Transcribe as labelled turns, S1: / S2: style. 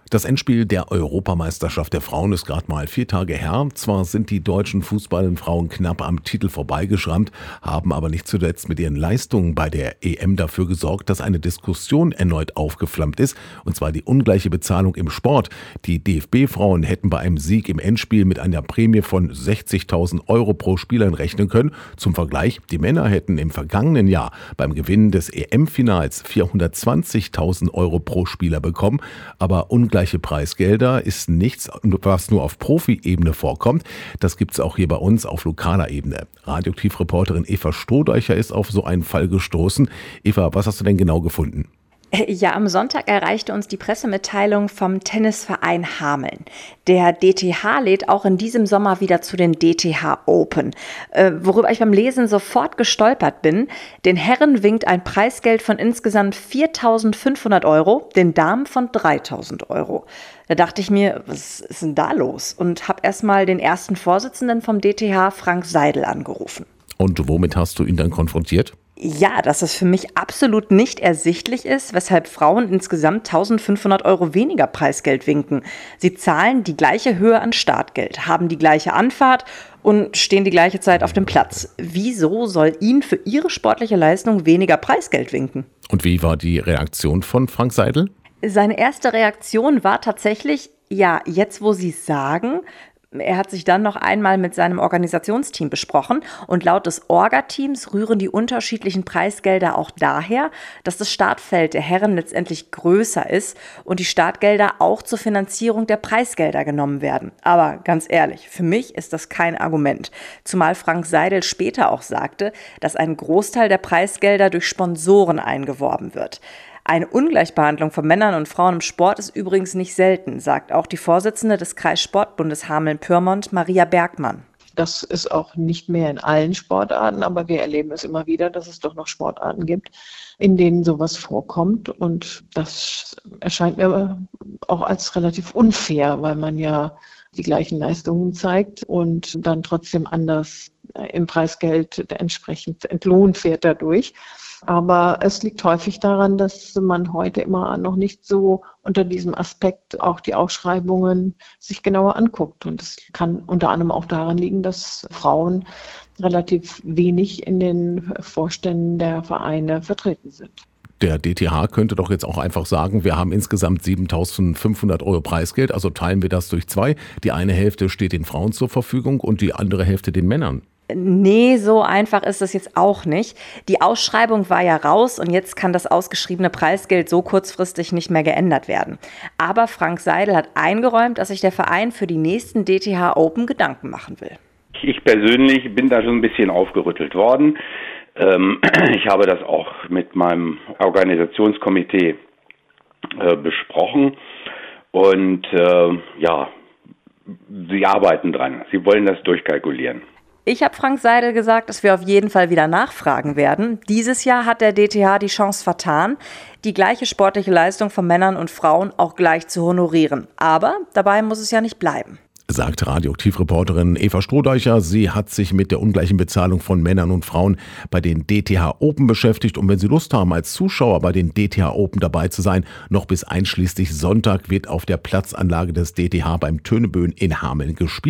S1: Das Endspiel der Europameisterschaft der Frauen ist gerade mal 4 Tage her. Zwar sind die deutschen Fußballfrauen knapp am Titel vorbeigeschrammt, haben aber nicht zuletzt mit ihren Leistungen bei der EM dafür gesorgt, dass eine Diskussion erneut aufgeflammt ist, und zwar die ungleiche Bezahlung im Sport. Die DFB-Frauen hätten bei einem Sieg im Endspiel mit einer Prämie von 60.000 Euro pro Spielerin rechnen können. Zum Vergleich, die Männer hätten im vergangenen Jahr beim Gewinn des EM-Finals 420.000 Euro pro Spieler bekommen, aber ungleiche Preisgelder ist nichts, was nur auf Profi-Ebene vorkommt. Das gibt es auch hier bei uns auf lokaler Ebene. Radioaktiv-Reporterin Eva Strohdeucher ist auf so einen Fall gestoßen. Eva, was hast du denn genau gefunden?
S2: Ja, am Sonntag erreichte uns die Pressemitteilung vom Tennisverein Hameln. Der DTH lädt auch in diesem Sommer wieder zu den DTH Open. Worüber ich beim Lesen sofort gestolpert bin: Den Herren winkt ein Preisgeld von insgesamt 4.500 Euro, den Damen von 3.000 Euro. Da dachte ich mir, was ist denn da los? Und habe erstmal den ersten Vorsitzenden vom DTH, Frank Seidel, angerufen.
S1: Und womit hast du ihn dann konfrontiert?
S2: Ja, dass es für mich absolut nicht ersichtlich ist, weshalb Frauen insgesamt 1.500 Euro weniger Preisgeld winken. Sie zahlen die gleiche Höhe an Startgeld, haben die gleiche Anfahrt und stehen die gleiche Zeit auf dem Platz. Wieso soll ihnen für ihre sportliche Leistung weniger Preisgeld winken?
S1: Und wie war die Reaktion von Frank Seidel?
S2: Seine erste Reaktion war tatsächlich, ja, jetzt wo Sie es sagen. Er hat sich dann noch einmal mit seinem Organisationsteam besprochen, und laut des Orga-Teams rühren die unterschiedlichen Preisgelder auch daher, dass das Startfeld der Herren letztendlich größer ist und die Startgelder auch zur Finanzierung der Preisgelder genommen werden. Aber ganz ehrlich, für mich ist das kein Argument, zumal Frank Seidel später auch sagte, dass ein Großteil der Preisgelder durch Sponsoren eingeworben wird. Eine Ungleichbehandlung von Männern und Frauen im Sport ist übrigens nicht selten, sagt auch die Vorsitzende des Kreissportbundes Hameln-Pyrmont, Maria Bergmann.
S3: Das ist auch nicht mehr in allen Sportarten, aber wir erleben es immer wieder, dass es doch noch Sportarten gibt, in denen sowas vorkommt. Und das erscheint mir auch als relativ unfair, weil man ja die gleichen Leistungen zeigt und dann trotzdem anders im Preisgeld entsprechend entlohnt wird dadurch. Aber es liegt häufig daran, dass man heute immer noch nicht so unter diesem Aspekt auch die Ausschreibungen sich genauer anguckt. Und es kann unter anderem auch daran liegen, dass Frauen relativ wenig in den Vorständen der Vereine vertreten sind.
S1: Der DTH könnte doch jetzt auch einfach sagen, wir haben insgesamt 7.500 Euro Preisgeld, also teilen wir das durch 2. Die eine Hälfte steht den Frauen zur Verfügung und die andere Hälfte den Männern.
S2: Nee, so einfach ist es jetzt auch nicht. Die Ausschreibung war ja raus und jetzt kann das ausgeschriebene Preisgeld so kurzfristig nicht mehr geändert werden. Aber Frank Seidel hat eingeräumt, dass sich der Verein für die nächsten DTH Open Gedanken machen will.
S4: Ich persönlich bin da schon ein bisschen aufgerüttelt worden. Ich habe das auch mit meinem Organisationskomitee besprochen und sie arbeiten dran. Sie wollen das durchkalkulieren.
S2: Ich habe Frank Seidel gesagt, dass wir auf jeden Fall wieder nachfragen werden. Dieses Jahr hat der DTH die Chance vertan, die gleiche sportliche Leistung von Männern und Frauen auch gleich zu honorieren. Aber dabei muss es ja nicht bleiben,
S1: sagt Radioaktiv-Reporterin Eva Strohdeucher. Sie hat sich mit der ungleichen Bezahlung von Männern und Frauen bei den DTH Open beschäftigt. Und wenn Sie Lust haben, als Zuschauer bei den DTH Open dabei zu sein, noch bis einschließlich Sonntag wird auf der Platzanlage des DTH beim Töneböen in Hameln gespielt.